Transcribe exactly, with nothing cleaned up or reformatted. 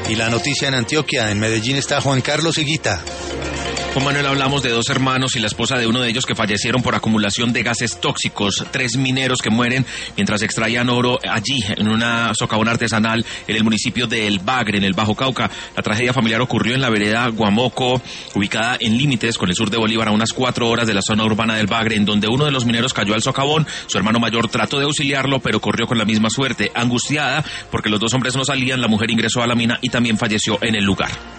Y la noticia en Antioquia, en Medellín está Juan Carlos Higuita. Con Manuel hablamos de dos hermanos y la esposa de uno de ellos que fallecieron por acumulación de gases tóxicos. Tres mineros que mueren mientras extraían oro allí, en una socavón artesanal en el municipio de El Bagre, en el Bajo Cauca. La tragedia familiar ocurrió en la vereda Guamoco, ubicada en límites con el sur de Bolívar, a unas cuatro horas de la zona urbana del Bagre, en donde uno de los mineros cayó al socavón. Su hermano mayor trató de auxiliarlo, pero corrió con la misma suerte. Angustiada porque los dos hombres no salían, la mujer ingresó a la mina y también falleció en el lugar.